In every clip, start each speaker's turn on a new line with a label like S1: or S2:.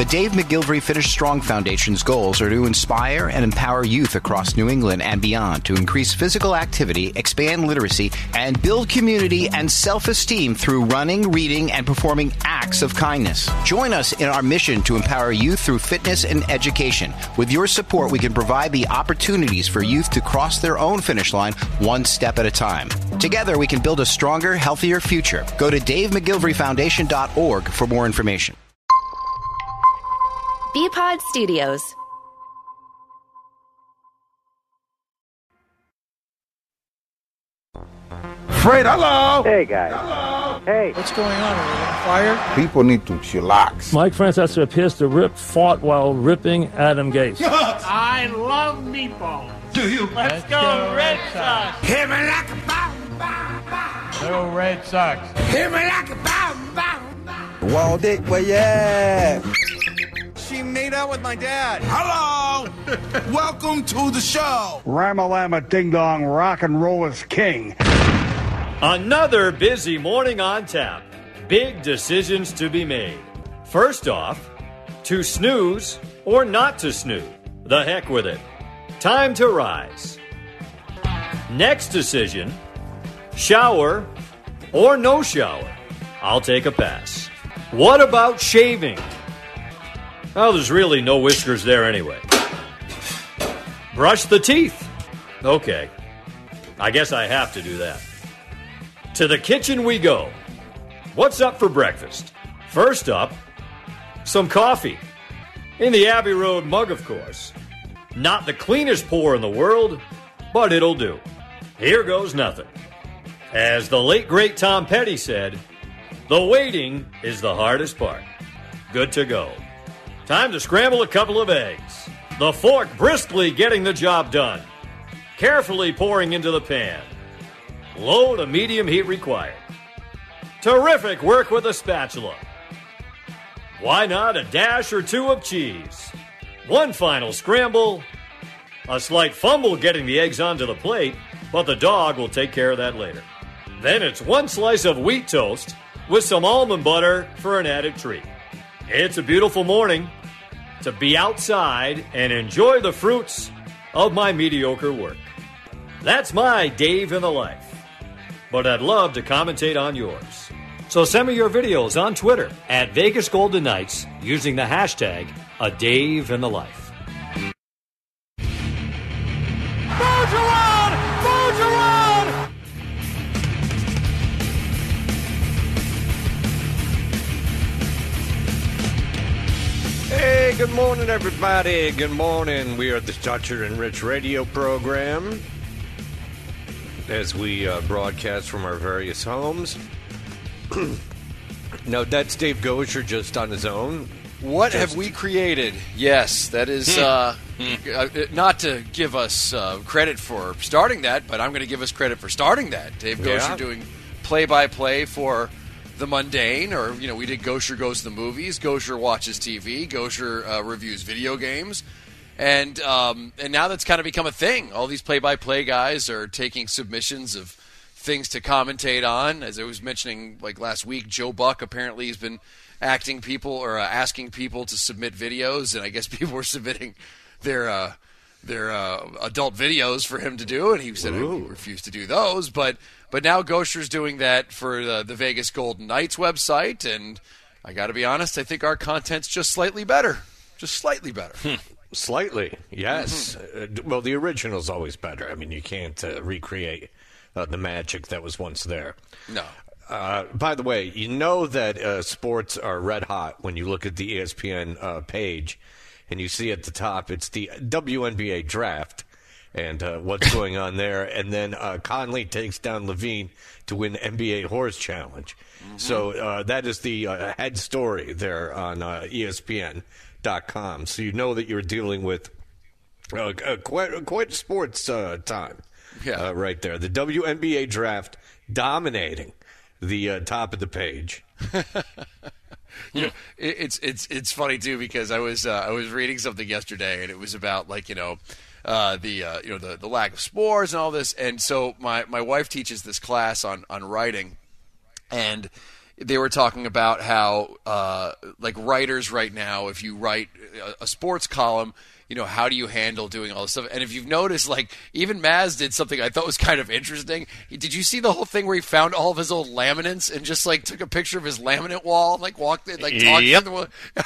S1: The Dave McGilvery Finish Strong Foundation's goals are to inspire and empower youth across New England and beyond to increase physical activity, expand literacy, and build community and self-esteem through running, reading, and performing acts of kindness. Join us in our mission to empower youth through fitness and education. With your support, we can provide the opportunities for youth to cross their own finish line one step at a time. Together, we can build a stronger, healthier future. Go to DaveMcGilveryFoundation.org for more information.
S2: BPod Studios.
S3: Fred, hello.
S4: Hey, guys.
S3: Hello.
S4: Hey.
S5: What's going on? Are we on fire?
S3: People need to chillax.
S6: Mike Francesa appears to fought while ripping Adam Gase.
S7: I love meatballs.
S3: Do you?
S7: Let's go Red Sox.
S3: Hit me like a bomb, bomb, bomb.
S7: Go Red Sox.
S3: Hit me like a bomb, bomb, bomb. Wall Dick, where you at?
S8: She made out with my dad.
S3: Hello. Welcome to the show.
S9: Ramalama Ding Dong, rock and roll is king.
S10: Another busy morning on tap. Big decisions to be made. First off, to snooze or not to snooze. The heck with it. Time to rise. Next decision, shower or no shower. I'll take a pass. What about shaving? Well, there's really no whiskers there anyway. Brush the teeth. Okay. I guess I have to do that. To the kitchen we go. What's up for breakfast? First up, some coffee. In the Abbey Road mug, of course. Not the cleanest pour in the world, but it'll do. Here goes nothing. As the late, great Tom Petty said, the waiting is the hardest part. Good to go. Time to scramble a couple of eggs. The fork briskly getting the job done. Carefully pouring into the pan. Low to medium heat required. Terrific work with a spatula. Why not a dash or two of cheese? One final scramble. A slight fumble getting the eggs onto the plate, but the dog will take care of that later. Then it's one slice of wheat toast with some almond butter for an added treat. It's a beautiful morning to be outside and enjoy the fruits of my mediocre work. That's my Dave in the Life. But I'd love to commentate on yours. So send me your videos on Twitter at Vegas Golden Knights using the hashtag A Dave in the Life.
S7: Bergeron! Bergeron!
S11: Hey, good morning, everybody. Good morning. We are the Dutcher and Rich radio program as we broadcast from our various homes. No, that's Dave Gosher just on his own.
S12: What have we created? Yes, that is not to give us credit for starting that, but I'm going to give us credit for starting that. Dave Gosher doing play-by-play for the mundane, or, you know, we did Gosher Goes to the Movies, Gosher Watches TV, Gosher Reviews Video Games, and now that's kind of become a thing. All these play-by-play guys are taking submissions of things to commentate on. As I was mentioning, like last week, Joe Buck apparently has been asking people to submit videos, and I guess people were submitting their adult videos for him to do, and he said he refused to do those. But now Gosher's doing that for the Vegas Golden Knights website, and I got to be honest, I think our content's just slightly better. Just slightly better.
S11: Slightly, yes. Well, the original's always better. I mean, you can't recreate the magic that was once there.
S12: No.
S11: By the way, you know that sports are red hot when you look at the ESPN page and you see at the top it's the WNBA draft and what's going on there. And then Conley takes down Levine to win NBA Horse Challenge. Mm-hmm. So that is the head story there on ESPN.com. So you know that you're dealing with quite sports time right there. The WNBA draft dominating the top of the page.
S12: You know, it's funny too, because I was reading something yesterday, and it was about, like, the lack of spores and all this. And so my wife teaches this class on writing, and they were talking about how like writers right now, if you write a sports column, how do you handle doing all this stuff? And if you've noticed, like, even Maz did something I thought was kind of interesting. Did you see the whole thing where he found all of his old laminates and just, like, took a picture of his laminate wall and, like, walked in, like, talked to the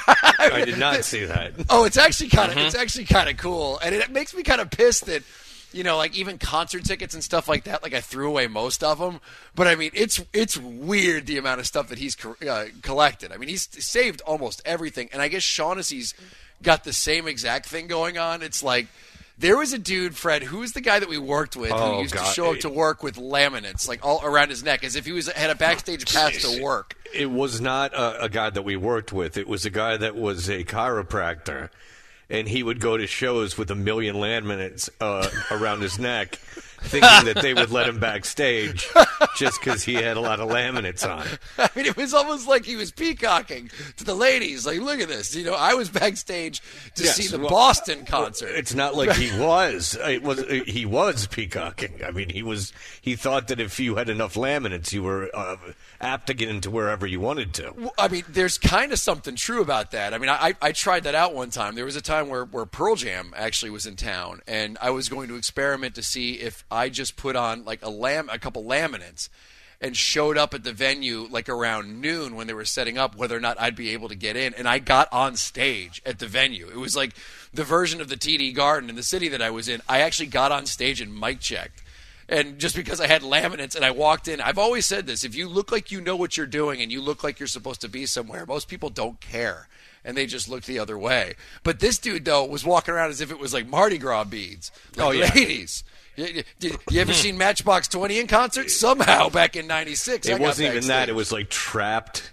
S11: I did not see that.
S12: Oh, it's actually kind of cool. And it makes me kind of pissed that, like, even concert tickets and stuff like that, like, I threw away most of them. But, I mean, it's weird the amount of stuff that he's collected. I mean, he's saved almost everything. And I guess Shaughnessy's got the same exact thing going on. It's like, there was a dude, Fred, who's the guy that we worked with, who used to show up to work with laminates, like, all around his neck, as if he had a backstage pass to work.
S11: It was not a guy that we worked with. It was a guy that was a chiropractor, and he would go to shows with 1 million laminates around his neck, thinking that they would let him backstage just because he had a lot of laminates on.
S12: I mean, it was almost like he was peacocking to the ladies. Like, look at this. I was backstage to see the Boston concert.
S11: It's not like he was. He was peacocking. I mean, he thought that if you had enough laminates, you were apt to get into wherever you wanted to.
S12: Well, I mean, there's kind of something true about that. I mean, I tried that out one time. There was a time where Pearl Jam actually was in town, and I was going to experiment to see if I just put on like a couple laminates and showed up at the venue like around noon when they were setting up, whether or not I'd be able to get in. And I got on stage at the venue. It was like the version of the TD Garden in the city that I was in. I actually got on stage and mic checked. And just because I had laminates and I walked in, I've always said this, if you look like you know what you're doing and you look like you're supposed to be somewhere, most people don't care. And they just look the other way. But this dude, though, was walking around as if it was like Mardi Gras beads. Like, ladies. You ever seen Matchbox 20 in concert? Somehow back in '96.
S11: It wasn't even that. It was like Trapped.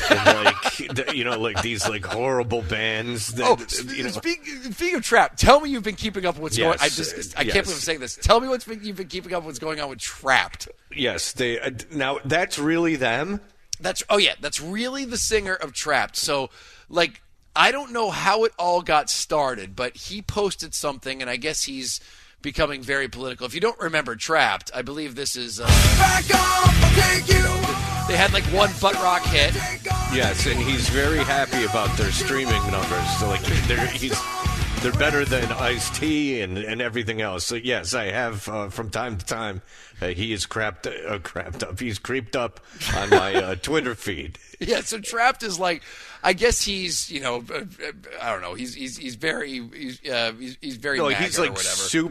S11: And like these like horrible bands. That,
S12: Speaking of Trapped, tell me you've been keeping up with what's going on. I can't believe I'm saying this. Tell me you've been keeping up with what's going on with Trapped.
S11: Yes. Now, that's really them?
S12: That's really the singer of Trapped. So, like, I don't know how it all got started, but he posted something, and I guess he's becoming very political. If you don't remember Trapped, I believe this is... Back up, I'll take you. They had like one butt rock hit.
S11: Yes, and he's very happy about their streaming numbers. So like they're better than Ice-T and everything else. So yes, I have from time to time he is crept up. He's creeped up on my Twitter feed.
S12: Yeah, so Trapped is like, I guess he's, I don't know. He's very MAGA
S11: he's like
S12: or whatever.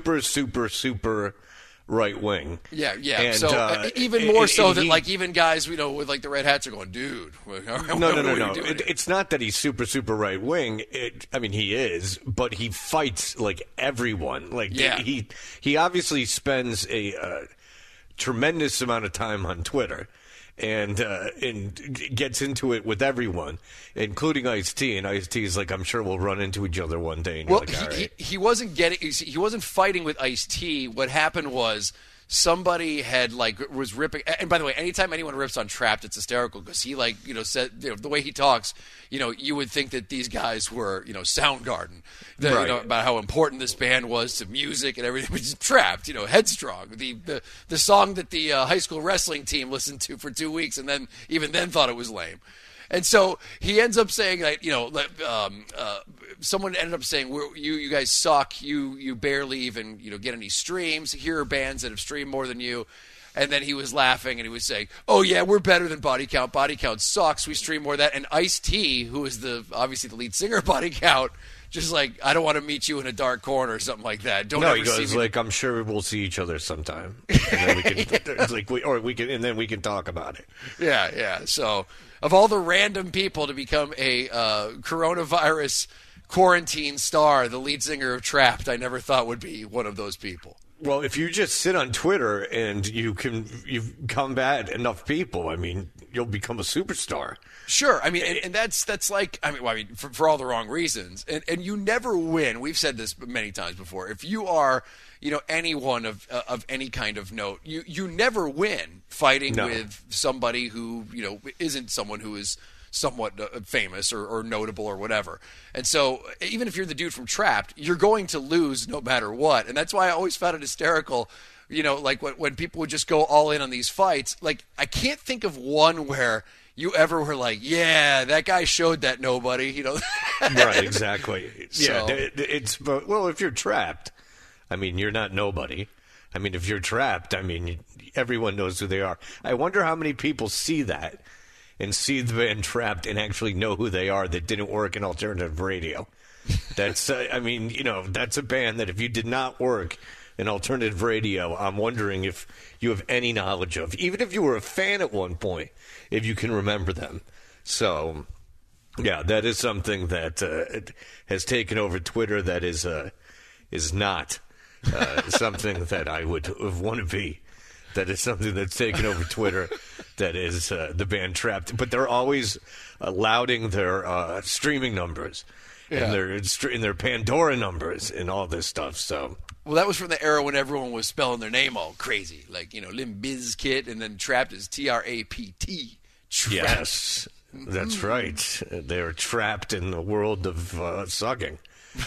S11: super right wing.
S12: Yeah.
S11: And,
S12: so even more so than like even guys with like the red hats are going, dude.
S11: No. It's not that he's super right wing. I mean, he is, but he fights like everyone. Like he obviously spends a tremendous amount of time on Twitter. And gets into it with everyone, including Ice-T. And Ice-T is like, I'm sure we'll run into each other one day. And
S12: well,
S11: like, all right.
S12: he wasn't fighting with Ice-T. What happened was somebody was ripping. And by the way, anytime anyone rips on Trapped, it's hysterical because he said the way he talks. You would think that these guys were Soundgarden,
S11: right.
S12: About how important this band was to music and everything. Which is Trapped, Headstrong, the song that the high school wrestling team listened to for 2 weeks and then even then thought it was lame. And so he ends up saying that someone ended up saying you guys suck. You barely even get any streams. Here are bands that have streamed more than you. And then he was laughing and he was saying, "Oh yeah, we're better than Body Count. Body Count sucks. We stream more of that." And Ice-T, who is obviously the lead singer of Body Count, just like, "I don't want to meet you in a dark corner" or something like that.
S11: No, he goes like, "I'm sure we'll see each other sometime." And then we can, and then we can talk about it.
S12: Yeah. So, of all the random people to become a coronavirus quarantine star, the lead singer of Trapped, I never thought would be one of those people.
S11: Well, if you just sit on Twitter and you combat enough people, I mean, you'll become a superstar.
S12: Sure. I mean, and that's like, for all the wrong reasons. And you never win. We've said this many times before. If you are, anyone of any kind of note, you never win fighting with somebody who, isn't someone who is somewhat famous or notable or whatever. And so even if you're the dude from Trapped, you're going to lose no matter what. And that's why I always found it hysterical, like when people would just go all in on these fights. Like, I can't think of one where you ever were like, yeah, that guy showed that nobody, you know?
S11: Right, exactly.
S12: So.
S11: Yeah, well, if you're trapped, I mean, you're not nobody. I mean, if you're trapped, I mean, everyone knows who they are. I wonder how many people see that and see the band Trapped and actually know who they are that didn't work in alternative radio. That's, I mean, you know, that's a band that if you did not work in alternative radio, I'm wondering if you have any knowledge of, even if you were a fan at one point, if you can remember them. So, yeah, that is something that has taken over Twitter that is not something that I would want to be. That is something that's taken over Twitter. That is the band Trapped. But they're always lauding their streaming numbers and their Pandora numbers and all this stuff. So,
S12: well, that was from the era when everyone was spelling their name all crazy, like, you know, Limp Bizkit, and then Trapped is Trapt. Trapped.
S11: Yes, that's right. They're trapped in the world of sucking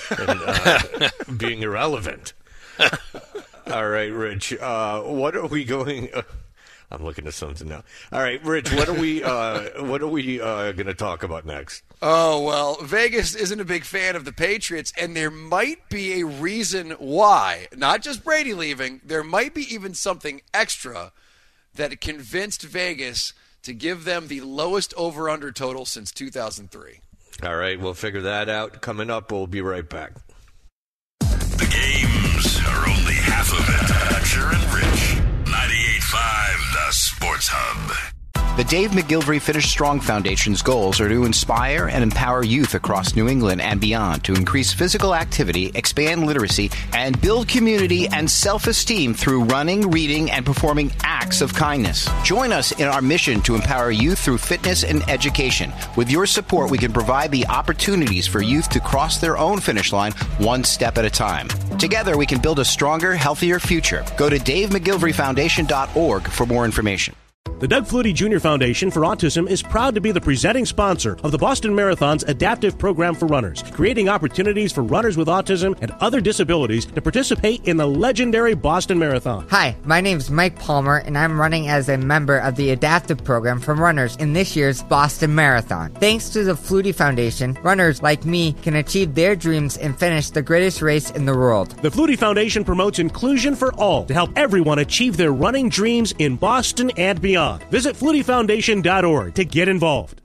S11: and being irrelevant. All right, Rich. What are we going? I'm looking at something now. All right, Rich. What are we going to talk about next?
S12: Oh, well, Vegas isn't a big fan of the Patriots, and there might be a reason why. Not just Brady leaving. There might be even something extra that convinced Vegas to give them the lowest over-under total since 2003.
S11: All right, we'll figure that out. Coming up, we'll be right back.
S2: The games are only half of it. Thatcher and Rich. 98.5, the Sports Hub.
S1: The Dave McGilvery Finish Strong Foundation's goals are to inspire and empower youth across New England and beyond to increase physical activity, expand literacy, and build community and self-esteem through running, reading, and performing acts of kindness. Join us in our mission to empower youth through fitness and education. With your support, we can provide the opportunities for youth to cross their own finish line one step at a time. Together, we can build a stronger, healthier future. Go to DaveMcGilveryFoundation.org for more information.
S4: The Doug Flutie Jr. Foundation for Autism is proud to be the presenting sponsor of the Boston Marathon's adaptive program for runners, creating opportunities for runners with autism and other disabilities to participate in the legendary Boston Marathon.
S13: Hi, my name is Mike Palmer, and I'm running as a member of the adaptive program for runners in this year's Boston Marathon. Thanks to the Flutie Foundation, runners like me can achieve their dreams and finish the greatest race in the world.
S4: The Flutie Foundation promotes inclusion for all to help everyone achieve their running dreams in Boston and beyond. Visit FlutieFoundation.org to get involved.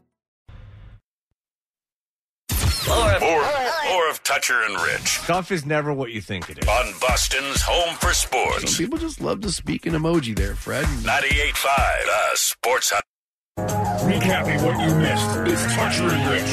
S2: More of Toucher and Rich.
S8: Stuff is never what you think it is.
S2: On Boston's Home for Sports.
S14: Some people just love to speak in emoji there, Fred.
S2: 98.5, Sports Hub.
S7: Recapping what you missed. It's Toucher and Rich.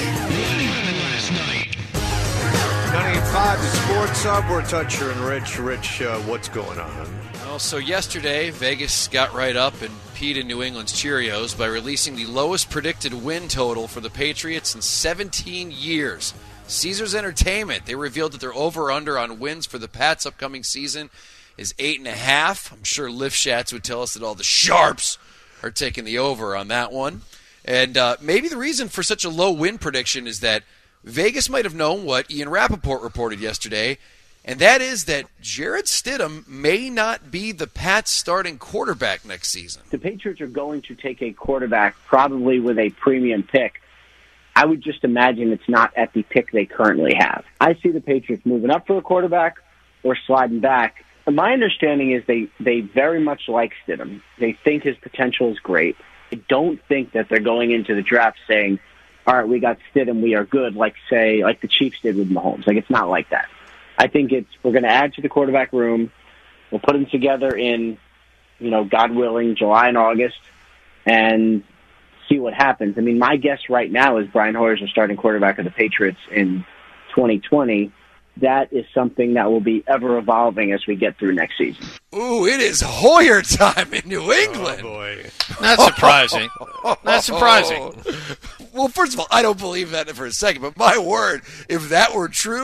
S11: 98.5, the Sports Hub. We're Toucher and Rich. Rich, what's going on?
S12: Well, so yesterday, Vegas got right up and peed in New England's Cheerios by releasing the lowest predicted win total for the Patriots in 17 years. Caesars Entertainment, they revealed that their over-under on wins for the Pats' upcoming season is 8.5. I'm sure Lifshatz would tell us that all the sharps are taking the over on that one. And maybe the reason for such a low win prediction is that Vegas might have known what Ian Rappaport reported yesterday, and that is that Jarrett Stidham may not be the Pats' starting quarterback next season.
S15: The Patriots are going to take a quarterback probably with a premium pick. I would just imagine it's not at the pick they currently have. I see the Patriots moving up for a quarterback or sliding back. My understanding is they very much like Stidham. They think his potential is great. I don't think that they're going into the draft saying, all right, we got Stidham, we are good, like the Chiefs did with Mahomes. Like, it's not like that. I think we're going to add to the quarterback room. We'll put them together in, God willing, July and August, and see what happens. I mean, my guess right now is Brian Hoyer's the starting quarterback of the Patriots in 2020. That is something that will be ever evolving as we get through next season.
S12: Ooh, it is Hoyer time in New England.
S11: Oh, boy.
S16: Not surprising. Not surprising.
S12: Well, first of all, I don't believe that for a second, but my word, if that were true,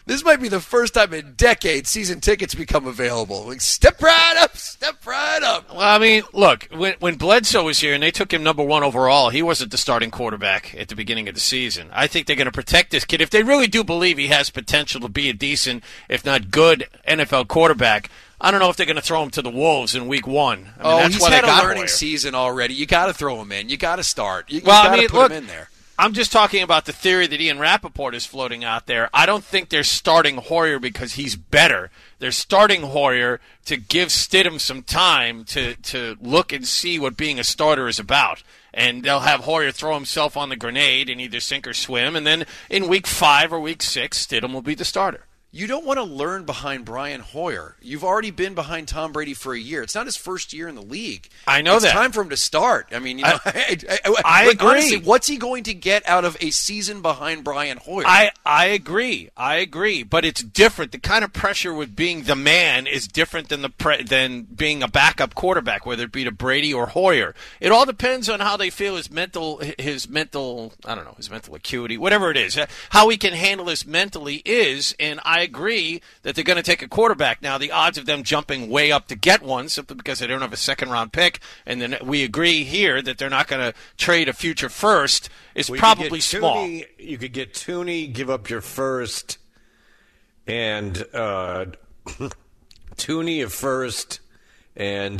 S12: This might be the first time in decades season tickets become available. Like, step right up, step right up.
S16: Well, I mean, look, when Bledsoe was here and they took him number 1 overall, he wasn't the starting quarterback at the beginning of the season. I think they're going to protect this kid. If they really do believe he has potential to be a decent, if not good, NFL quarterback, I don't know if they're going to throw him to the Wolves in week 1. I mean,
S12: he's had a learning season already. You got to throw him in. You got to start. You got to put him in there.
S16: I'm just talking about the theory that Ian Rappaport is floating out there. I don't think they're starting Hoyer because he's better. They're starting Hoyer to give Stidham some time to look and see what being a starter is about. And they'll have Hoyer throw himself on the grenade and either sink or swim. And then in week 5 or week 6, Stidham will be the starter.
S12: You don't want to learn behind Brian Hoyer. You've already been behind Tom Brady for a year. It's not his first year in the league.
S16: I know that.
S12: It's time for him to start. I mean,
S16: I agree.
S12: Honestly, what's he going to get out of a season behind Brian Hoyer?
S16: I agree. But it's different. The kind of pressure with being the man is different than being a backup quarterback, whether it be to Brady or Hoyer. It all depends on how they feel his mental acuity, whatever it is, how he can handle this mentally is, and I agree that they're going to take a quarterback. Now, the odds of them jumping way up to get one simply because they don't have a second-round pick, and then we agree here that they're not going to trade a future first, is probably small.
S11: You could get Tooney, give up your first, and Tooney a first and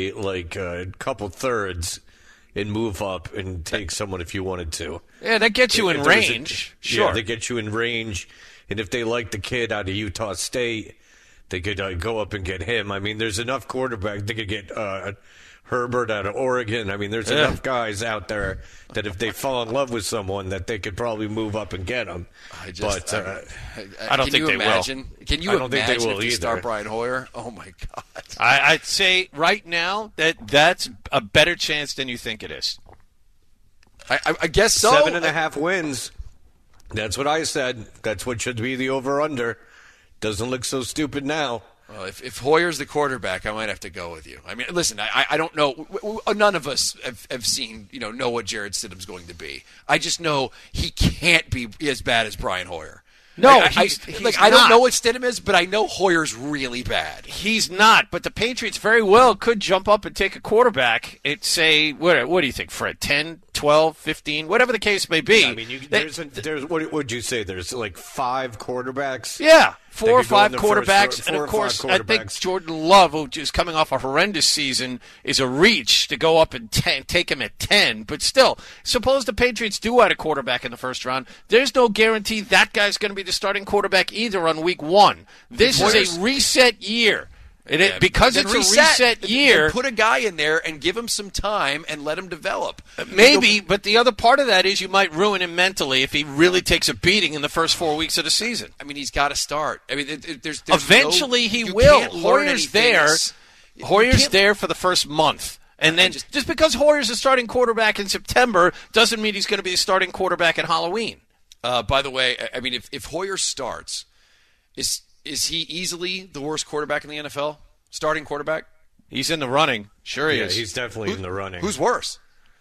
S11: a couple thirds, and move up and take someone if you wanted to.
S16: Yeah, that gets you in range. Sure.
S11: Yeah, they get you in range. And if they like the kid out of Utah State, they could go up and get him. I mean, there's enough quarterback. They could get Herbert out of Oregon. I mean, there's enough guys out there that if they fall in love with someone, that they could probably move up and get them.
S16: I don't think they will.
S12: Can you imagine if they start Brian Hoyer? Oh, my God.
S16: I'd say right now that's a better chance than you think it is.
S12: I guess so.
S11: 7.5 wins. That's what I said. That's what should be the over-under. Doesn't look so stupid now.
S12: Well, if Hoyer's the quarterback, I might have to go with you. I mean, listen, I don't know. None of us have seen, know what Jared Stidham's going to be. I just know he can't be as bad as Brian Hoyer.
S16: No,
S12: I don't know what Stidham is, but I know Hoyer's really bad.
S16: He's not, but the Patriots very well could jump up and take a quarterback at, say, what do you think, Fred, 10, 12, 15, whatever the case may be.
S11: Yeah, I mean, there's what would you say? There's like 5 quarterbacks?
S16: Yeah, 4 or 5 quarterbacks. And, of course, I think Jordan Love, who is coming off a horrendous season, is a reach to go up and take him at 10. But still, suppose the Patriots do add a quarterback in the first round. There's no guarantee that guy's going to be the starting quarterback either on week 1. This is a reset year. Because it's a reset year.
S12: Put a guy in there and give him some time and let him develop.
S16: Maybe, but the other part of that is you might ruin him mentally if he really takes a beating in the first 4 weeks of the season.
S12: I mean, he's got to start. I mean, there's
S16: eventually he will. Hoyer's there. Hoyer's there for the first month. And then just because Hoyer's a starting quarterback in September doesn't mean he's going to be a starting quarterback at Halloween.
S12: By the way, I mean, if Hoyer starts, is he easily the worst quarterback in the NFL? Starting quarterback?
S16: He's in the running. Sure he is.
S11: He's definitely in the running.
S12: Who's worse?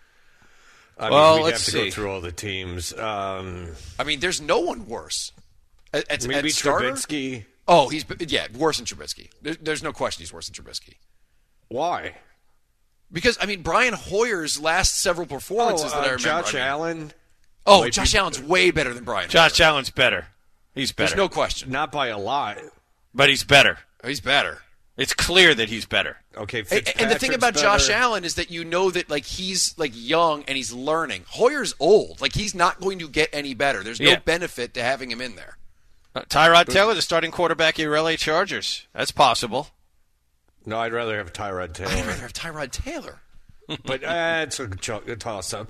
S11: I mean, we'd have to go through all the teams.
S12: I mean, there's no one worse.
S11: Maybe Trubisky.
S12: Oh, he's worse than Trubisky. There's no question he's worse than Trubisky.
S11: Why?
S12: Because, I mean, Brian Hoyer's last several performances that I remember.
S11: Josh Allen.
S12: Oh, Josh Allen's way better than Brian Hoyer.
S16: Josh Allen's better. He's better.
S12: There's no question.
S11: Not by a lot.
S16: But he's better.
S12: He's better.
S16: It's clear that he's better.
S11: Okay,
S12: and the thing about Josh Allen is that you know that he's young and he's learning. Hoyer's old. He's not going to get any better. There's no benefit to having him in there.
S16: Tyrod Taylor, the starting quarterback of your LA Chargers. That's possible.
S11: No, I'd rather have Tyrod Taylor.
S12: I'd rather have Tyrod Taylor.
S11: But it's a toss-up.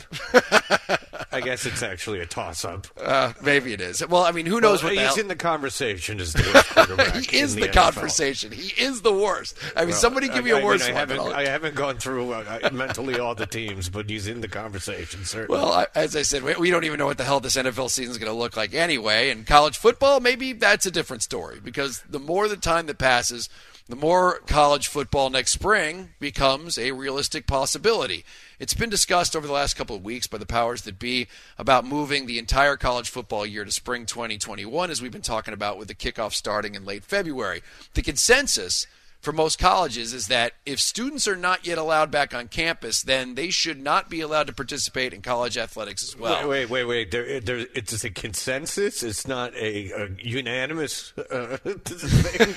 S11: I guess it's actually a toss-up.
S12: Maybe it is. Well, I mean, who knows what the hell?
S11: He's in the conversation as the worst quarterback.
S12: He is the conversation. He is the worst. I mean, somebody give me a worse one.
S11: I haven't gone through mentally all the teams, but he's in the conversation, certainly.
S12: Well, as I said, we don't even know what the hell this NFL season is going to look like anyway. And college football, maybe that's a different story because the more the time that passes, the more college football next spring becomes a realistic possibility. It's been discussed over the last couple of weeks by the powers that be about moving the entire college football year to spring 2021, as we've been talking about with the kickoff starting in late February. The consensus for most colleges is that if students are not yet allowed back on campus, then they should not be allowed to participate in college athletics as well.
S11: Wait. It's a consensus? It's not a unanimous thing?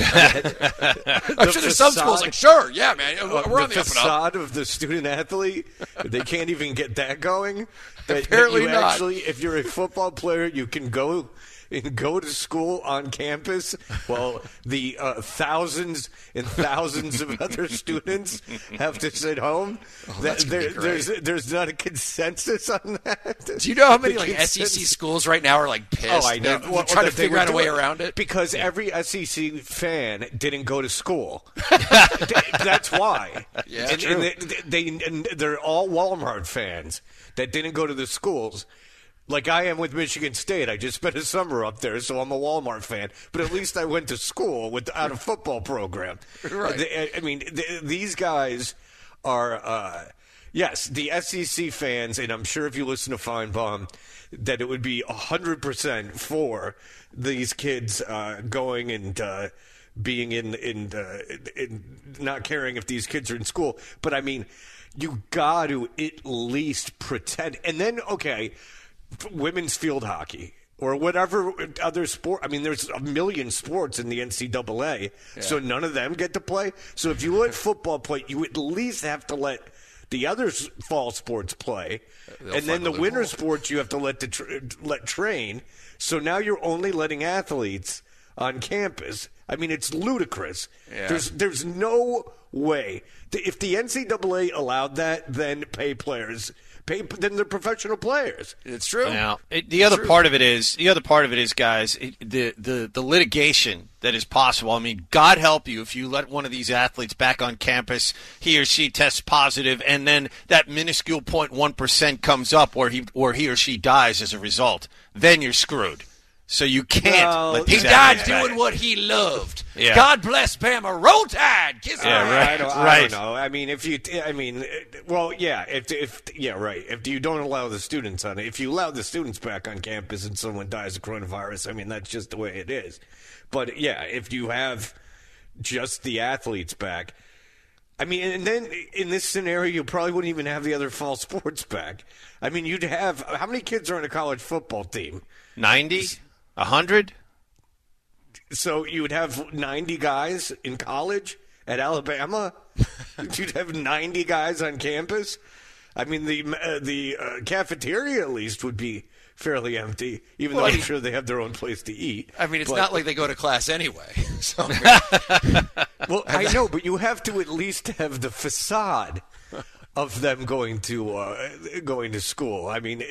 S12: I'm sure there's some schools like, sure, yeah, man, we're on the up and up.
S11: The facade of the student athlete, they can't even get that going?
S12: Apparently not.
S11: Actually, if you're a football player, you can go to school on campus while the thousands and thousands of other students have to sit home. There's not a consensus on that.
S12: Do you know how many SEC schools right now are pissed?
S11: Oh, I know.
S12: They're trying to figure out a way around it.
S11: Because every SEC fan didn't go to school. That's why.
S12: Yeah,
S11: and they're all Walmart fans that didn't go to the schools. Like I am with Michigan State. I just spent a summer up there, so I'm a Walmart fan. But at least I went to school without a football program.
S12: Right.
S11: These guys are, yes, the SEC fans, and I'm sure if you listen to Feinbaum, that it would be 100% for these kids going and being in not caring if these kids are in school. But, I mean, you got to at least pretend. And then, okay, women's field hockey or whatever other sport. I mean, there's a million sports in the NCAA, so none of them get to play. So if you let football play, you at least have to let the other fall sports play. And then the winter sports you have to let train. So now you're only letting athletes on campus. I mean, it's ludicrous.
S12: Yeah.
S11: There's no way. If the NCAA allowed that, then pay players. Then they're professional players.
S12: It's true.
S16: Now, the other part of it is, guys, the litigation that is possible. I mean, God help you if you let one of these athletes back on campus, he or she tests positive, and then that minuscule 0.1% comes up where he or she dies as a result. Then you're screwed. So you can't let these
S12: athletes died doing what he loved. Yeah. God bless Bama. Roll Tide. Kiss him.
S11: I don't know. I mean, if you don't allow the students on it, if you allow the students back on campus and someone dies of coronavirus, I mean, that's just the way it is. But yeah, if you have just the athletes back, I mean, and then in this scenario, you probably wouldn't even have the other fall sports back. I mean, you'd have, how many kids are on a college football team?
S16: 90? 100?
S11: So you would have 90 guys in college at Alabama? You'd have 90 guys on campus? I mean, the cafeteria at least would be fairly empty, even though I'm sure they have their own place to eat.
S12: I mean, it's not like they go to class anyway. So,
S11: well, I know, but you have to at least have the facade of them going to school. I mean,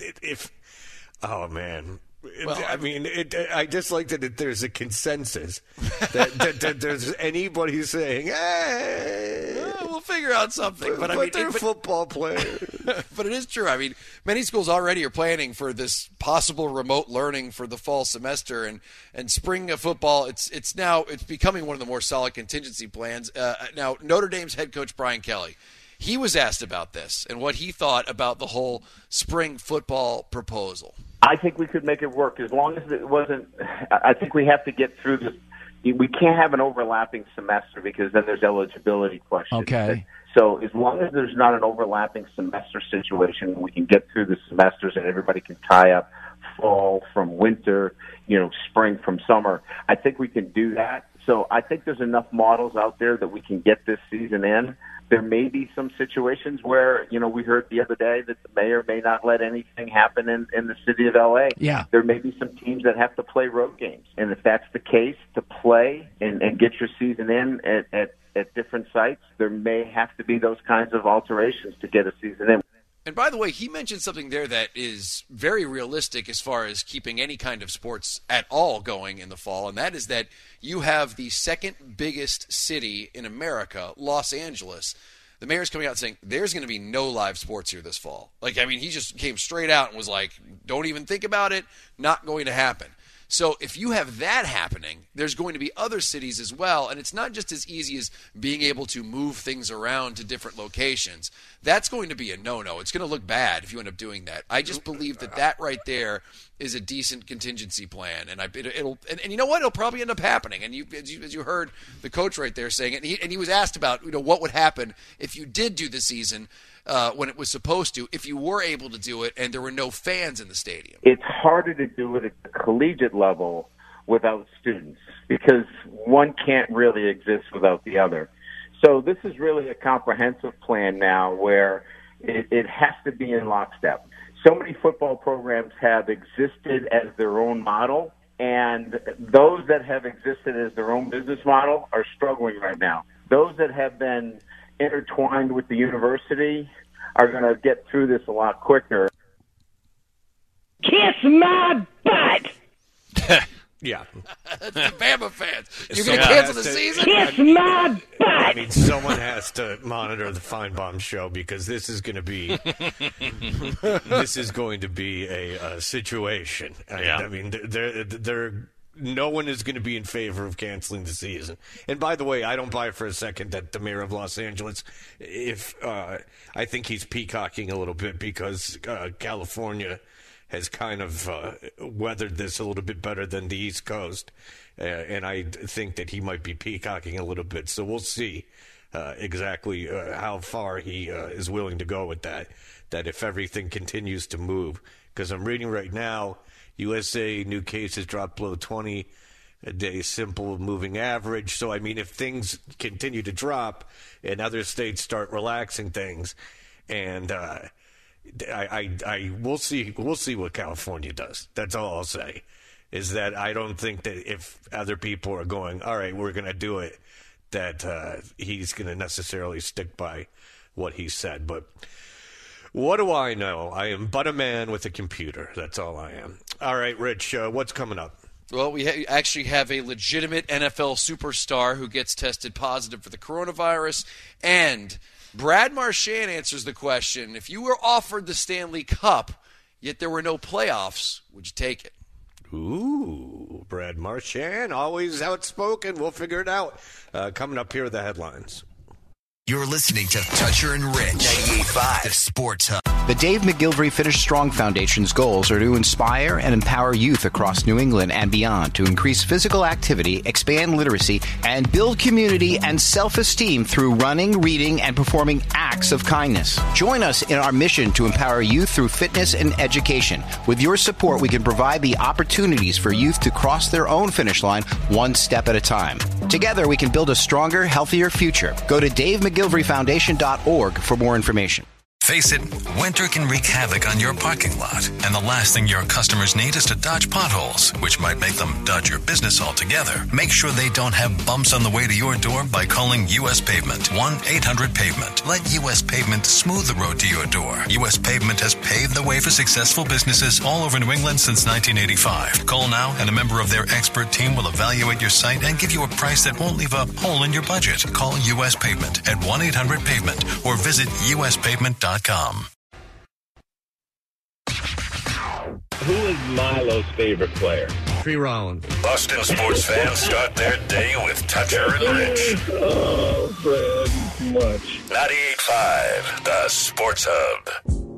S11: oh man.
S12: Well,
S11: I just like that there's a consensus that there's anybody saying, "Hey,
S12: we'll figure out something." But
S11: they're football players.
S12: But it is true. I mean, many schools already are planning for this possible remote learning for the fall semester and spring football. It's becoming one of the more solid contingency plans. Now, Notre Dame's head coach Brian Kelly, he was asked about this and what he thought about the whole spring football proposal.
S15: I think we could make it work as long as it wasn't. I think we have to get through this. We can't have an overlapping semester because then there's eligibility questions.
S17: Okay.
S15: So as long as there's not an overlapping semester situation, we can get through the semesters and everybody can tie up fall from winter, spring from summer. I think we can do that. So I think there's enough models out there that we can get this season in. There may be some situations where, we heard the other day that the mayor may not let anything happen in the city of L.A.
S17: Yeah.
S15: There may be some teams that have to play road games. And if that's the case, to play and get your season in at different sites, there may have to be those kinds of alterations to get a season in.
S12: And by the way, he mentioned something there that is very realistic as far as keeping any kind of sports at all going in the fall, and that is that you have the second biggest city in America, Los Angeles. The mayor's coming out saying there's going to be no live sports here this fall. He just came straight out and was like, don't even think about it, not going to happen. So if you have that happening, there's going to be other cities as well, and it's not just as easy as being able to move things around to different locations. That's going to be a no-no. It's going to look bad if you end up doing that. I just believe that right there is a decent contingency plan, and it'll you know what? It'll probably end up happening. And as you heard the coach right there saying it, and he was asked about what would happen if you did do the season when it was supposed to, if you were able to do it and there were no fans in the stadium.
S17: It's harder to do it at the collegiate level without students because one can't really exist without the other. So this is really a comprehensive plan now where it has to be in lockstep. So many football programs have existed as their own model, and those that have existed as their own business model are struggling right now. Those that have been intertwined with the university are going to get through this a lot quicker.
S15: Kiss my butt!
S11: Yeah.
S12: That's the Bama fans. You're going to cancel the season?
S15: Kiss my butt!
S11: I mean, someone has to monitor the Feinbaum show because this is going to be a situation. I mean, no one is going to be in favor of canceling the season. And by the way, I don't buy for a second that the mayor of Los Angeles, I think he's peacocking a little bit because California has kind of weathered this a little bit better than the East Coast. And I think that he might be peacocking a little bit. So we'll see exactly how far he is willing to go with that if everything continues to move. Because I'm reading right now, USA new cases dropped below 20 a day simple moving average. So, I mean, if things continue to drop and other states start relaxing things, and we'll see what California does. That's all I'll say, is that I don't think that if other people are going, all right, we're going to do it, that he's going to necessarily stick by what he said. But what do I know? I am but a man with a computer. That's all I am. All right, Rich, what's coming up?
S12: Well, we actually have a legitimate NFL superstar who gets tested positive for the coronavirus, and Brad Marchand answers the question, if you were offered the Stanley Cup, yet there were no playoffs, would you take it?
S11: Ooh, Brad Marchand, always outspoken. We'll figure it out. Coming up here are the headlines.
S2: You're listening to Toucher and Rich, 98.5, the Sports Hub.
S1: The Dave McGilvery Finish Strong Foundation's goals are to inspire and empower youth across New England and beyond to increase physical activity, expand literacy, and build community and self-esteem through running, reading, and performing acts of kindness. Join us in our mission to empower youth through fitness and education. With your support, we can provide the opportunities for youth to cross their own finish line one step at a time. Together, we can build a stronger, healthier future. Go to DaveMcGilveryFoundation.org for more information.
S2: Face it, winter can wreak havoc on your parking lot, and the last thing your customers need is to dodge potholes, which might make them dodge your business altogether. Make sure they don't have bumps on the way to your door by calling U.S. Pavement, 1-800-PAVEMENT. Let U.S. Pavement smooth the road to your door. U.S. Pavement has paved the way for successful businesses all over New England since 1985. Call now, and a member of their expert team will evaluate your site and give you a price that won't leave a hole in your budget. Call U.S. Pavement at 1-800-PAVEMENT or visit uspavement.com.
S18: Who is Milo's favorite player?
S4: Tree Rollins.
S2: Boston sports fans start their day with Toucher and Rich.
S18: Oh, Fred, too much.
S2: 98.5, the Sports Hub.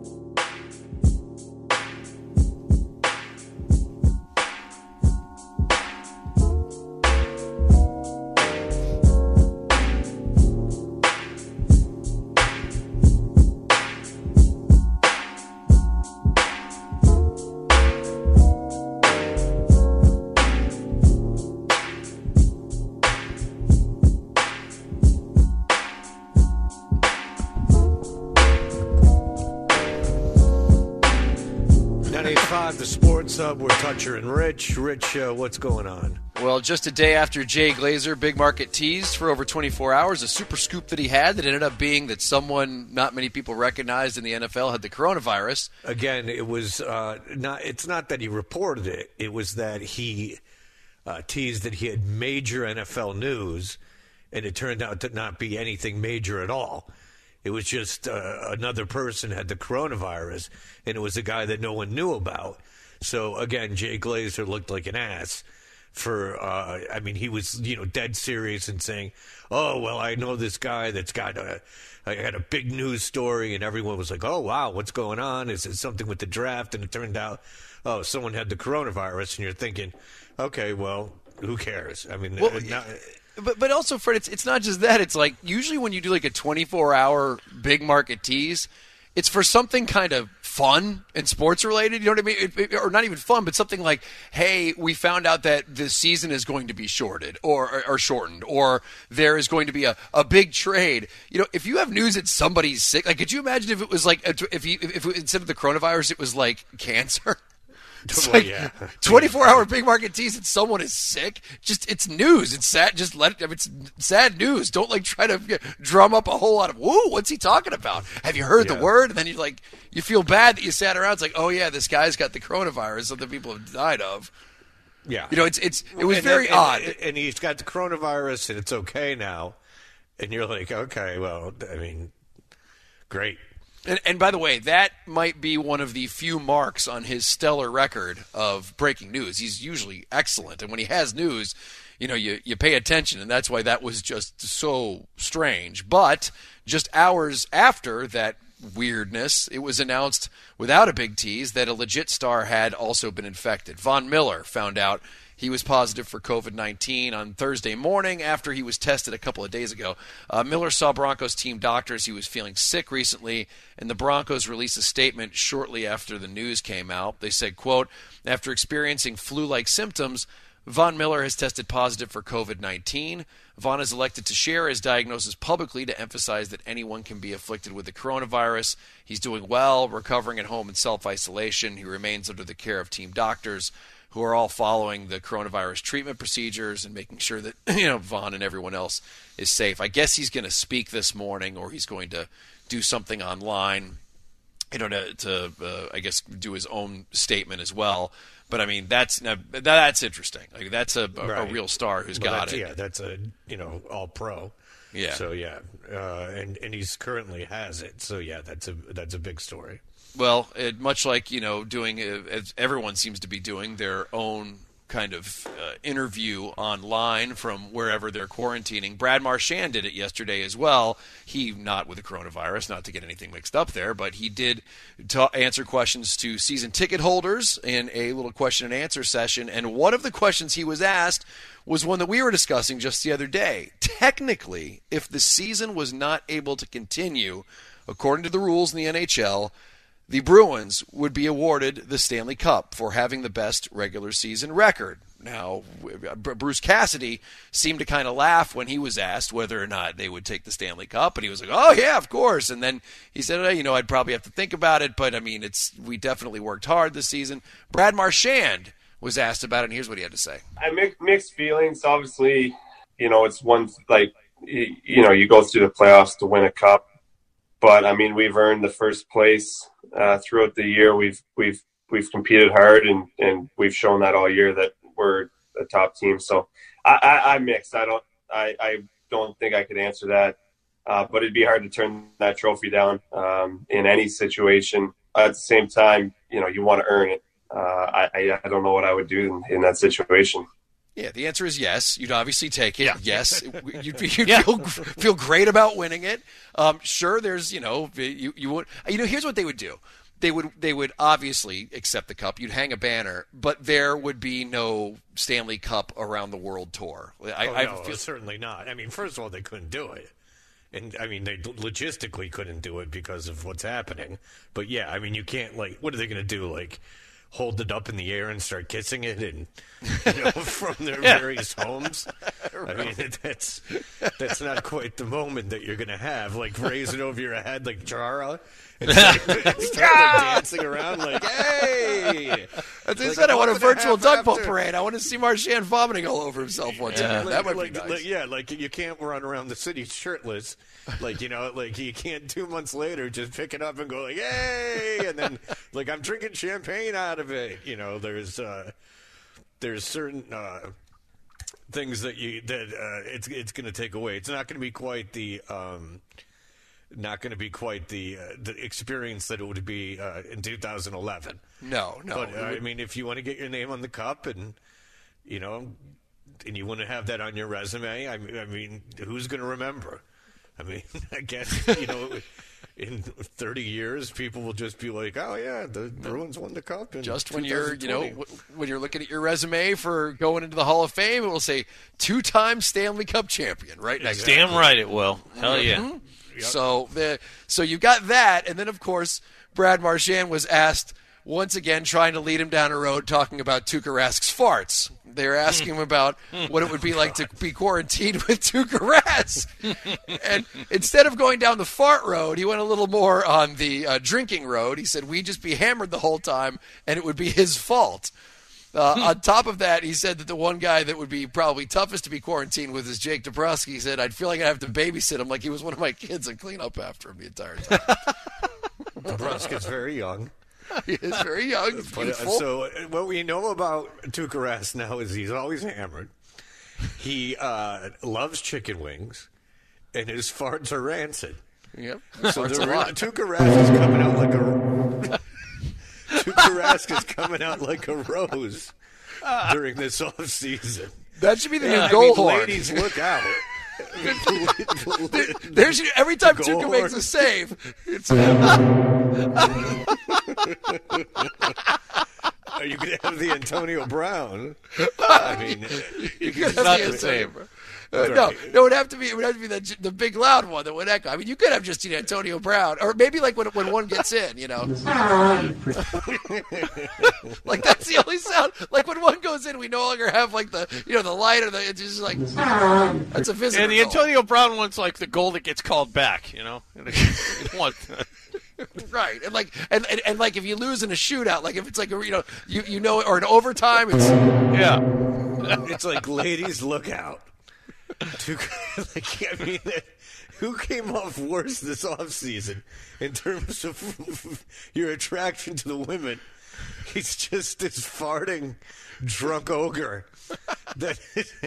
S11: The Sports Hub, we're Toucher and Rich. Rich, what's going on?
S12: Well, just a day after Jay Glazer Big Market teased for over 24 hours a super scoop that he had that ended up being that someone not many people recognized in the NFL had the coronavirus.
S11: Again, it was it's not that he reported it. It was that he teased that he had major NFL news, and it turned out to not be anything major at all. It was just another person had the coronavirus, and it was a guy that no one knew about. So again, Jay Glazer looked like an ass. He was, dead serious and saying, "Oh, well, I know this guy that's I had a big news story," and everyone was like, "Oh, wow, what's going on? Is it something with the draft?" And it turned out, oh, someone had the coronavirus, and you're thinking, okay, well, who cares? I mean,
S12: but also, Fred, it's not just that. It's like usually when you do like a 24-hour big market tease, it's for something kind of fun and sports related, you know what I mean? Or not even fun, but something like, hey, we found out that the season is going to be shorted or shortened, or there is going to be a big trade. If you have news that somebody's sick, like, could you imagine if it was like, if instead of the coronavirus, it was like cancer? It's like 24-hour big market tease that someone is sick. Just, it's news. It's sad. Just it's sad news. Don't try to drum up a whole lot of, whoa, what's he talking about? Have you heard the word? And then you feel bad that you sat around. It's like, oh yeah, this guy's got the coronavirus that the people have died of.
S11: Yeah.
S12: It was very odd.
S11: And he's got the coronavirus and it's okay now. And you're like, okay, well, I mean, great.
S12: And by the way, that might be one of the few marks on his stellar record of breaking news. He's usually excellent, and when he has news, you pay attention, and that's why that was just so strange. But just hours after that weirdness, it was announced without a big tease that a legit star had also been infected. Von Miller found out he was positive for COVID-19 on Thursday morning after he was tested a couple of days ago. Miller saw Broncos team doctors. He was feeling sick recently, and the Broncos released a statement shortly after the news came out. They said, quote, after experiencing flu-like symptoms, Von Miller has tested positive for COVID-19. Von has elected to share his diagnosis publicly to emphasize that anyone can be afflicted with the coronavirus. He's doing well, recovering at home in self-isolation. He remains under the care of team doctors who are all following the coronavirus treatment procedures and making sure that Von and everyone else is safe. I guess he's going to speak this morning, or he's going to do something online, to I guess do his own statement as well. But I mean, that's interesting. Like, that's a real star who's got it.
S11: Yeah, that's a all pro.
S12: Yeah.
S11: So yeah, and he's currently has it. So yeah, that's a big story.
S12: Well, much like, doing, as everyone seems to be doing, their own kind of interview online from wherever they're quarantining. Brad Marchand did it yesterday as well. He, not with the coronavirus, not to get anything mixed up there, but he did answer questions to season ticket holders in a little question and answer session. And one of the questions he was asked was one that we were discussing just the other day. Technically, if the season was not able to continue, according to the rules in the NHL, the Bruins would be awarded the Stanley Cup for having the best regular season record. Now, Bruce Cassidy seemed to kind of laugh when he was asked whether or not they would take the Stanley Cup, and he was like, oh, yeah, of course. And then he said, I'd probably have to think about it, but, I mean, we definitely worked hard this season. Brad Marchand was asked about it, and here's what he had to say.
S19: I mixed feelings. Obviously, it's one, you go through the playoffs to win a cup. But I mean, we've earned the first place throughout the year. We've competed hard, and we've shown that all year that we're a top team. So I mixed. I don't think I could answer that. But it'd be hard to turn that trophy down in any situation. At the same time, you want to earn it. I don't know what I would do in that situation.
S12: Yeah, the answer is yes. You'd obviously take it. Yeah. Yes, you'd feel great about winning it. Sure, there's you would here's what they would do. They would obviously accept the cup. You'd hang a banner, but there would be no Stanley Cup around the world tour.
S11: Certainly not. I mean, first of all, they couldn't do it. And, I mean, they logistically couldn't do it because of what's happening. But, yeah, I mean, you can't, what are they going to do, hold it up in the air and start kissing it and from their various homes? Right. I mean, that's not quite the moment that you're going to have. Raise it over your head like Jara and start dancing around hey!
S12: They said I want a virtual Duck Boat parade. I want to see Marchand vomiting all over himself once again. That might be nice.
S11: You can't run around the city shirtless. You can't 2 months later just pick it up and go hey! And then, I'm drinking champagne out of it. There's certain things that it's going to take away. It's not going to be quite the not going to be quite the experience that it would be in 2011.
S12: No.
S11: But I mean, if you want to get your name on the cup and you want to have that on your resume, I mean, who's going to remember? I mean, I guess in 30 years, people will just be like, "Oh yeah, the Bruins won the cup."
S12: Just when you're, when you're looking at your resume for going into the Hall of Fame, it will say 2-time Stanley Cup champion right next.
S16: Exactly. Damn right it will. Hell yeah.
S12: Mm-hmm. Yep. So you got that, and then of course Brad Marchand was asked once again, trying to lead him down a road talking about Tuukka Rask's farts. They were asking him about what it would be like to be quarantined with Tuukka Rask. And instead of going down the fart road, he went a little more on the drinking road. He said, we'd just be hammered the whole time, and it would be his fault. On top of that, he said that the one guy that would be probably toughest to be quarantined with is Jake DeBrusk. He said, I'd feel like I'd have to babysit him like he was one of my kids and clean up after him the entire time.
S11: DeBrusk is very young.
S12: He is very young. He's beautiful.
S11: So what we know about Tuukka Rask now is he's always hammered. He loves chicken wings, and his farts are rancid.
S12: Yep.
S11: So Tuukka Rask is coming out like a Tuukka Rask is coming out like a rose during this off season.
S12: That should be the new goal horn.
S11: Ladies, look out.
S12: There's every time Tuukka makes a save, it's
S11: Are you going to have the Antonio Brown? I mean,
S12: it's not the same. No, it would have to be the big loud one that would echo. I mean, you could have just Antonio Brown, or maybe like when one gets in, like that's the only sound. Like when one goes in, we no longer have like the the light or it's just like that's a visitor.
S16: And the Antonio Brown one's like the goal that gets called back.
S12: Right, and like if you lose in a shootout, like if it's like or an overtime, it's
S11: it's like ladies look out. I mean, who came off worse this offseason in terms of your attraction to the women? He's just this farting drunk ogre that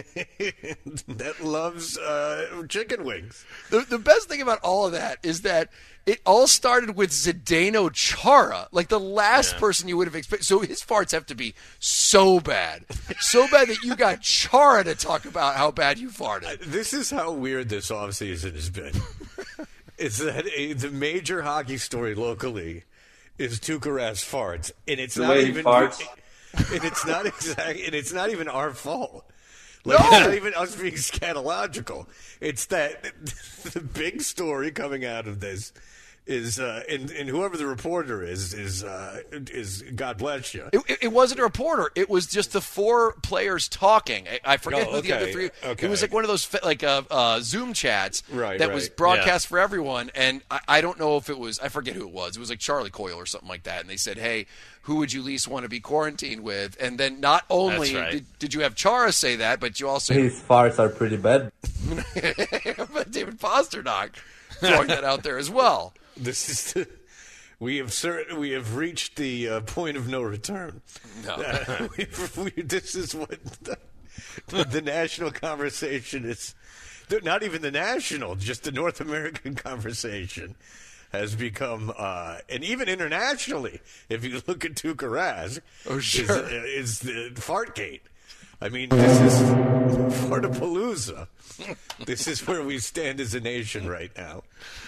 S11: loves chicken wings.
S12: The best thing about all of that is that it all started with Zdeno Chara, like the last person you would have expected. So his farts have to be so bad that you got Chara to talk about how bad you farted.
S11: This is how weird this offseason has been. It's that the major hockey story locally is Tuukka Rask farts, and it's not even farts. And it's not even our fault. Like, it's not even us being scatological. It's that the big story coming out of this is, and whoever the reporter is God bless you.
S12: It wasn't a reporter. It was just the four players talking. I forget who the other three. Okay. It was like one of those Zoom chats that was broadcast for everyone. And I don't know if it was. I forget who it was. It was like Charlie Coyle or something like that. And they said, "Hey, who would you least want to be quarantined with?" And then not only did you have Chara say that, but you also
S20: his farts are pretty bad.
S12: But David Pasternak throwing that out there as well.
S11: This is we have reached the point of no return.
S12: No.
S11: This is what the national conversation is. Not even the national, just the North American conversation has become, and even internationally, if you look at Tuukka Rask, is the Fartgate. I mean, this is Fartapalooza. This is where we stand as a nation right now.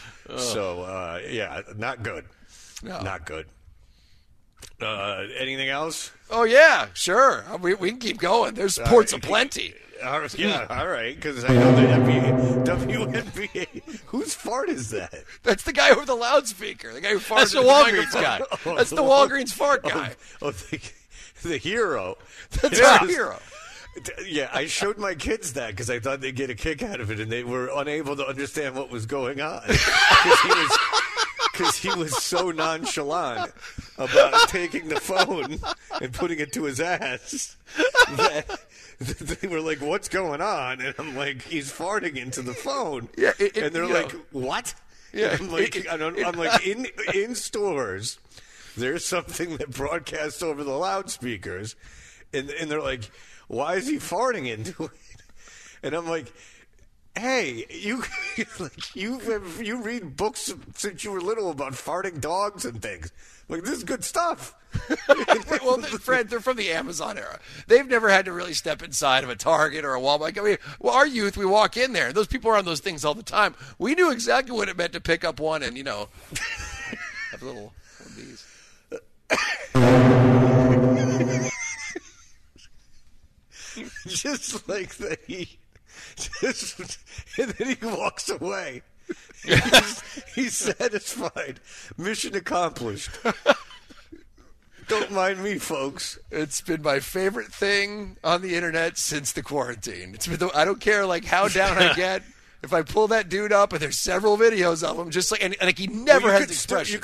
S11: So, not good. No. Not good. Anything else?
S12: Oh, yeah, sure. We can keep going. There's sports aplenty.
S11: All right, because I know the WNBA. Whose fart is that?
S12: That's the guy over the loudspeaker. The guy who farted.
S16: That's the Walgreens guy.
S12: That's the Walgreens fart guy.
S11: The hero.
S12: That's the hero.
S11: Yeah, I showed my kids that because I thought they'd get a kick out of it, and they were unable to understand what was going on because he was so nonchalant about taking the phone and putting it to his ass that they were like, "What's going on?" And I'm like, "He's farting into the phone."
S12: Yeah,
S11: and they're like, "What?"
S12: Yeah,
S11: I'm like, in stores, there's something that broadcasts over the loudspeakers, and they're like, "Why is he farting into it?" And I'm like, Hey, you read books since you were little about farting dogs and things. Like, this is good stuff.
S16: Well, Fred, they're from the Amazon era. They've never had to really step inside of a Target or a Walmart. I mean, well, our youth, we walk in there. Those people are on those things all the time. We knew exactly what it meant to pick up one and, have a little one of these.
S11: Just like that and then he walks away. He's satisfied. Mission accomplished. Don't mind me, folks.
S16: It's been my favorite thing on the internet since the quarantine. I don't care how down I get. If I pull that dude up and there's several videos of him, just and he never has expression.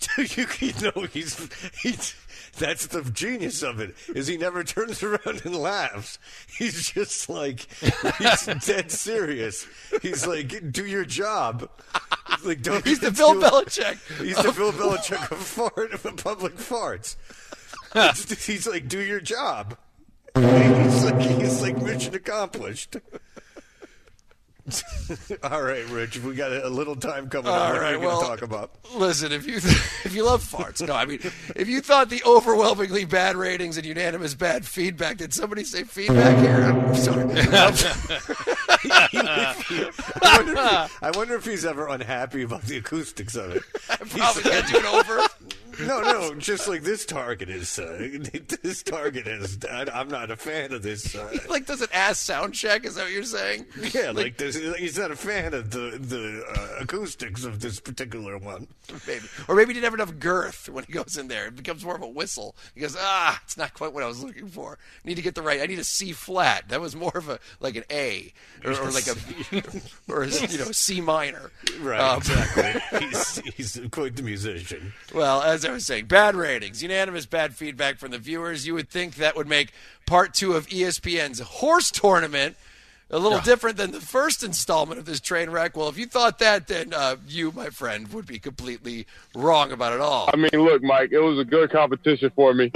S11: That's the genius of it, is he never turns around and laughs. He's just he's dead serious. He's like, do your job.
S16: He's the Bill Belichick.
S11: He's the Bill Belichick of public farts. He's like, do your job. He's like mission accomplished. All right, Rich, we got a little time coming up. What are we going to talk about?
S16: Listen, if you love farts, if you thought the overwhelmingly bad ratings and unanimous bad feedback, did somebody say feedback here? I'm sorry.
S11: I wonder if he's ever unhappy about the acoustics of it.
S16: I probably can't do it over.
S11: No, just like this target is. I'm not a fan of this.
S16: Does it ask sound check? Is that what you're saying?
S11: Yeah, he's not a fan of the acoustics of this particular one.
S16: Maybe, or maybe he didn't have enough girth when he goes in there. It becomes more of a whistle. He goes, it's not quite what I was looking for. I need to get the right. I need a C flat. That was more of an A, or C minor.
S11: Right, exactly. He's quite the musician.
S16: Well, as I was saying, bad ratings, unanimous bad feedback from the viewers. You would think that would make part 2 of ESPN's horse tournament a little different than the first installment of this train wreck. Well, if you thought that, then you, my friend, would be completely wrong about it all.
S20: I mean, look, Mike, it was a good competition for me.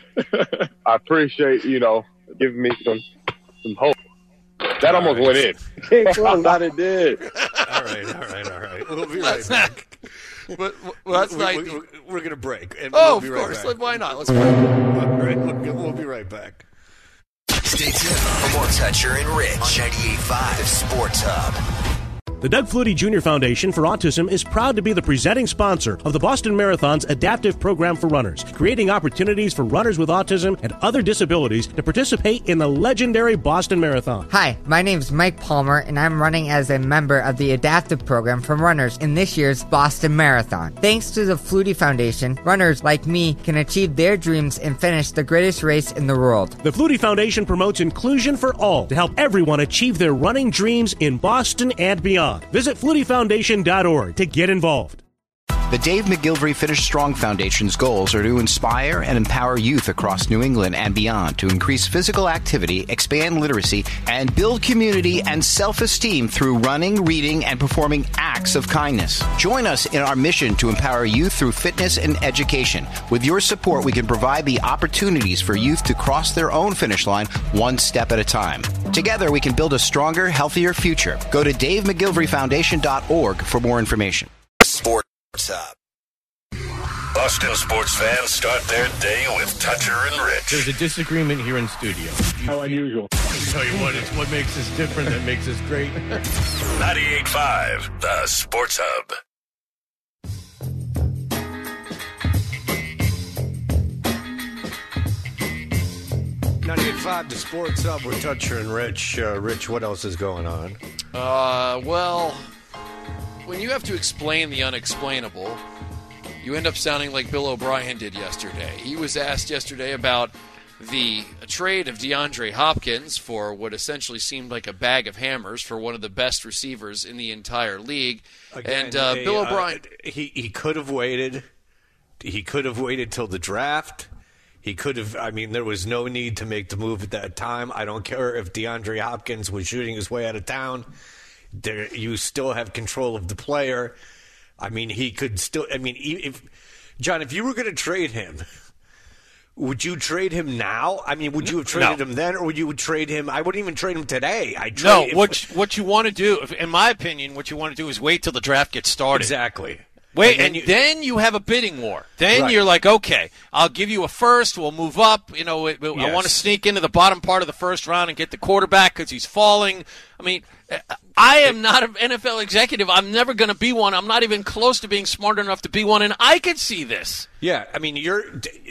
S20: I appreciate, giving me some hope. That almost went in.
S18: Well, not it did.
S11: All right. We'll be right back.
S16: But that's
S11: we're going to break. And
S16: we'll
S11: be
S16: of
S11: right
S16: course.
S11: Back.
S16: Why not? Let's break.
S11: All right, we'll be right back.
S2: Stay tuned for more Toucher and Rich on 98.5 Sports Hub.
S4: The Doug Flutie Jr. Foundation for Autism is proud to be the presenting sponsor of the Boston Marathon's adaptive program for runners, creating opportunities for runners with autism and other disabilities to participate in the legendary Boston Marathon.
S13: Hi, my name's Mike Palmer, and I'm running as a member of the adaptive program for runners in this year's Boston Marathon. Thanks to the Flutie Foundation, runners like me can achieve their dreams and finish the greatest race in the world.
S4: The Flutie Foundation promotes inclusion for all to help everyone achieve their running dreams in Boston and beyond. Visit FlutieFoundation.org to get involved.
S1: The Dave McGilvery Finish Strong Foundation's goals are to inspire and empower youth across New England and beyond to increase physical activity, expand literacy, and build community and self-esteem through running, reading, and performing acts of kindness. Join us in our mission to empower youth through fitness and education. With your support, we can provide the opportunities for youth to cross their own finish line one step at a time. Together, we can build a stronger, healthier future. Go to DaveMcGilveryFoundation.org for more information.
S2: Sports Up. Boston sports fans start their day with Toucher and Rich.
S8: There's a disagreement here in studio.
S18: How unusual.
S8: I'll tell you what, it's what makes us different that makes us great.
S2: 98.5, the Sports Hub.
S11: .5 to Sports Hub with Toucher and Rich. Rich, what else is going on?
S16: Well, when you have to explain the unexplainable, you end up sounding like Bill O'Brien did yesterday. He was asked yesterday about the trade of DeAndre Hopkins for what essentially seemed like a bag of hammers for one of the best receivers in the entire league.
S11: Again,
S16: and Bill O'Brien...
S11: He could have waited. He could have waited till the draft. He could have, there was no need to make the move at that time. I don't care if DeAndre Hopkins was shooting his way out of town. You still have control of the player. He could still, if John, if you were going to trade him, Would you trade him now? I mean, would you have traded him then, or would you trade him? I wouldn't even trade him today.
S16: What you want to do, in my opinion, what you want to do is wait till the draft gets started.
S11: Exactly.
S16: Wait, and then you have a bidding war. Then you're like, okay, I'll give you a first. We'll move up. I want to sneak into the bottom part of the first round and get the quarterback because he's falling. I mean, I am not an NFL executive. I'm never going to be one. I'm not even close to being smart enough to be one, and I could see this.
S11: Yeah, I mean, you're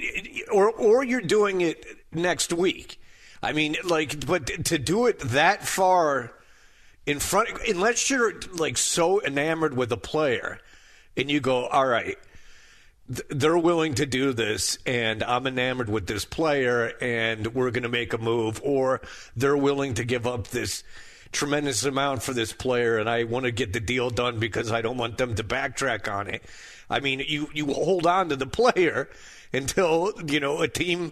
S11: doing it next week. I mean, but to do it that far in front, unless you're so enamored with a player. And you go, all right, they're willing to do this, and I'm enamored with this player, and we're going to make a move. Or they're willing to give up this tremendous amount for this player, and I want to get the deal done because I don't want them to backtrack on it. I mean, you hold on to the player until, a team,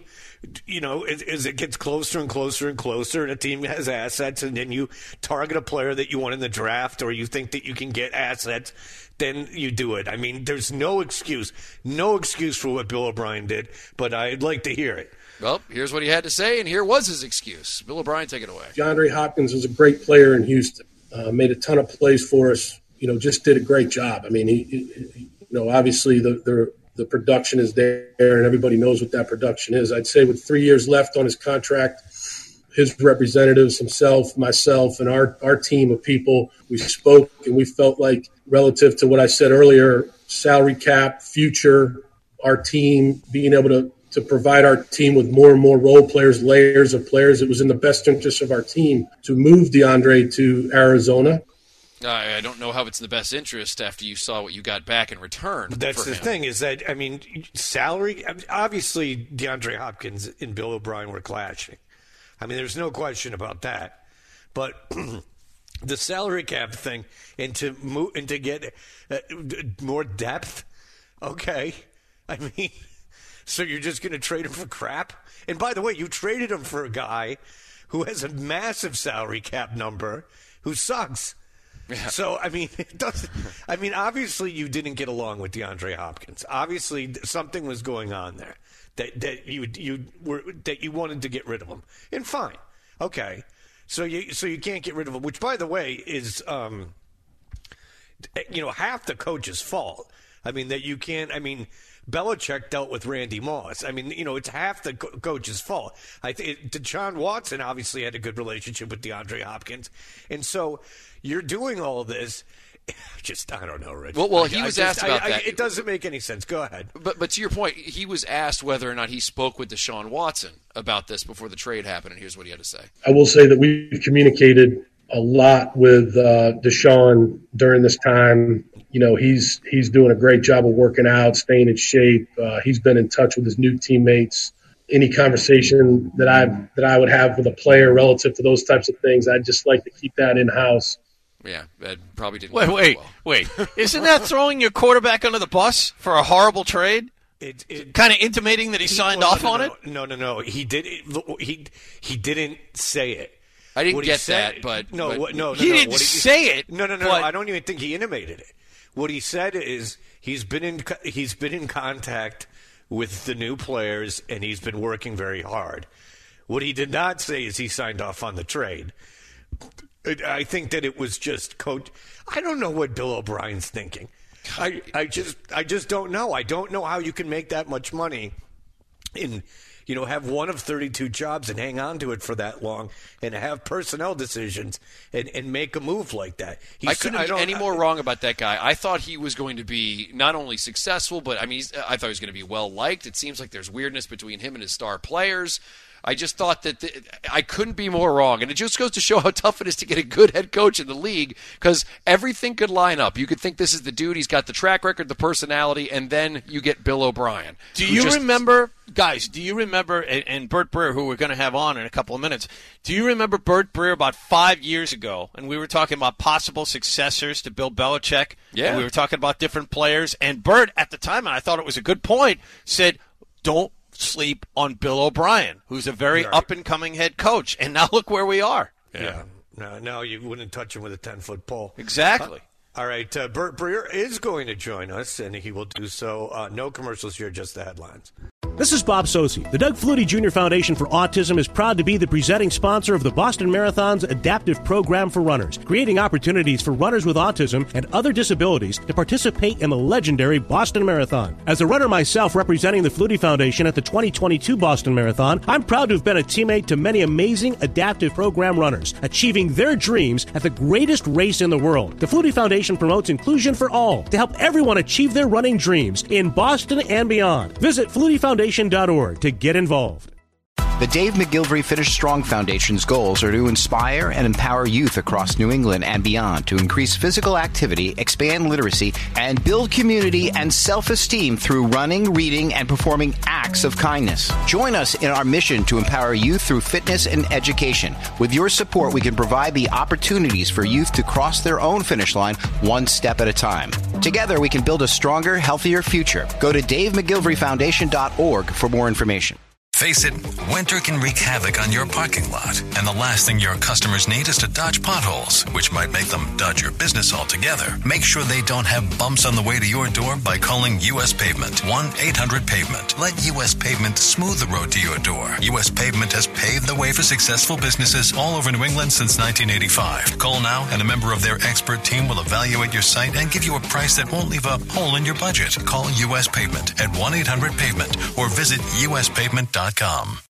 S11: as it gets closer and closer and closer, and a team has assets, and then you target a player that you want in the draft, or you think that you can get assets, then you do it. I mean, there's no excuse for what Bill O'Brien did, but I'd like to hear it.
S12: Well, here's what he had to say, and here was his excuse. Bill O'Brien, take it away.
S21: DeAndre Hopkins was a great player in Houston, made a ton of plays for us, just did a great job. I mean, he obviously the production is there, and everybody knows what that production is. I'd say with 3 years left on his contract, his representatives, himself, myself, and our team of people, we spoke, and we felt like, relative to what I said earlier, salary cap, future, our team, being able to provide our team with more and more role players, layers of players, it was in the best interest of our team to move DeAndre to Arizona.
S12: I don't know how it's in the best interest after you saw what you got back in return.
S11: That's the thing is that, I mean, salary, obviously DeAndre Hopkins and Bill O'Brien were clashing. I mean, there's no question about that. But the salary cap thing and to get more depth, okay. I mean, so you're just going to trade him for crap? And by the way, you traded him for a guy who has a massive salary cap number who sucks. Yeah. So, I mean, obviously you didn't get along with DeAndre Hopkins. Obviously something was going on there that you wanted to get rid of him. And fine. Okay. So you can't get rid of him, which, by the way, is half the coach's fault. I mean, that you can't. I mean, Belichick dealt with Randy Moss. I mean, it's half the coach's fault. Deshaun Watson obviously had a good relationship with DeAndre Hopkins, and so you're doing all of this. I don't know, Rich.
S12: Well, he was asked about that.
S11: It doesn't make any sense. Go ahead.
S12: But to your point, he was asked whether or not he spoke with Deshaun Watson about this before the trade happened, and here's what he had to say.
S21: I will say that we've communicated a lot with Deshaun during this time. He's doing a great job of working out, staying in shape. He's been in touch with his new teammates. Any conversation that I would have with a player relative to those types of things, I'd just like to keep that in-house.
S12: Yeah, that probably didn't
S16: Wait. Isn't that throwing your quarterback under the bus for a horrible trade? Kind of intimating that he signed off on it?
S11: No. He didn't say it.
S12: I didn't get that, but
S11: no.
S16: He didn't say it.
S11: No. I don't even think he intimated it. What he said is he's been in contact with the new players and he's been working very hard. What he did not say is he signed off on the trade. I think that it was just coach. I don't know what Bill O'Brien's thinking. I just don't know. I don't know how you can make that much money in, have one of 32 jobs and hang on to it for that long and have personnel decisions and make a move like that.
S12: I couldn't be any more wrong about that guy. I thought he was going to be not only successful, but I thought he was going to be well liked. It seems like there's weirdness between him and his star players. I just thought that I couldn't be more wrong. And it just goes to show how tough it is to get a good head coach in the league because everything could line up. You could think this is the dude. He's got the track record, the personality, and then you get Bill O'Brien.
S16: Do you remember, and Bert Breer, who we're going to have on in a couple of minutes, do you remember Bert Breer about 5 years ago? And we were talking about possible successors to Bill Belichick.
S12: Yeah.
S16: And we were talking about different players. And Bert, at the time, and I thought it was a good point, said, don't sleep on Bill O'Brien, who's a very up-and-coming head coach. And now look where we are.
S11: Yeah. No, you wouldn't touch him with a 10-foot pole.
S16: Exactly.
S11: All right, Bert Breer is going to join us, and he will do so. No commercials here, just the headlines.
S4: This is Bob Sosi. The Doug Flutie Jr. Foundation for Autism is proud to be the presenting sponsor of the Boston Marathon's adaptive program for runners, creating opportunities for runners with autism and other disabilities to participate in the legendary Boston Marathon. As a runner myself representing the Flutie Foundation at the 2022 Boston Marathon, I'm proud to have been a teammate to many amazing adaptive program runners, achieving their dreams at the greatest race in the world. The Flutie Foundation promotes inclusion for all to help everyone achieve their running dreams in Boston and beyond. Visit FlutieFoundation.org to get involved.
S1: The Dave McGilvery Finish Strong Foundation's goals are to inspire and empower youth across New England and beyond to increase physical activity, expand literacy, and build community and self-esteem through running, reading, and performing acts of kindness. Join us in our mission to empower youth through fitness and education. With your support, we can provide the opportunities for youth to cross their own finish line one step at a time. Together, we can build a stronger, healthier future. Go to DaveMcGilveryFoundation.org for more information.
S2: Face it, winter can wreak havoc on your parking lot, and the last thing your customers need is to dodge potholes, which might make them dodge your business altogether. Make sure they don't have bumps on the way to your door by calling U.S. Pavement, 1-800-PAVEMENT. Let U.S. Pavement smooth the road to your door. U.S. Pavement has paved the way for successful businesses all over New England since 1985. Call now, and a member of their expert team will evaluate your site and give you a price that won't leave a hole in your budget. Call U.S. Pavement at 1-800-PAVEMENT or visit uspavement.com.